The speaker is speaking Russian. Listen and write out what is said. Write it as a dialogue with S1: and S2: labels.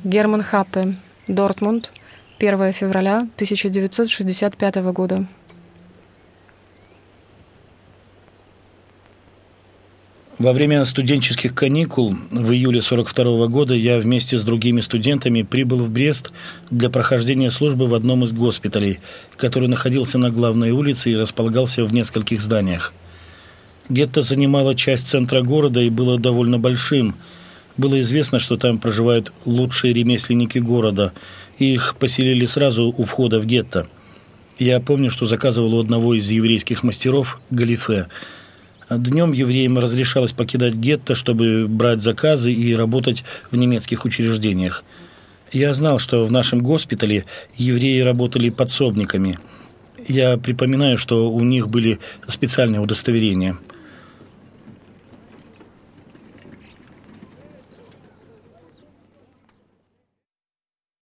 S1: Герман Хаппе, Дортмунд, 1 февраля 1965 года.
S2: Во время студенческих каникул в июле 1942 года я вместе с другими студентами прибыл в Брест для прохождения службы в одном из госпиталей, который находился на главной улице и располагался в нескольких зданиях. Гетто занимало часть центра города и было довольно большим. Было известно, что там проживают лучшие ремесленники города, и их поселили сразу у входа в гетто. Я помню, что заказывал у одного из еврейских мастеров галифе. Днем евреям разрешалось покидать гетто, чтобы брать заказы и работать в немецких учреждениях. Я знал, что в нашем госпитале евреи работали подсобниками. Я припоминаю, что у них были специальные удостоверения –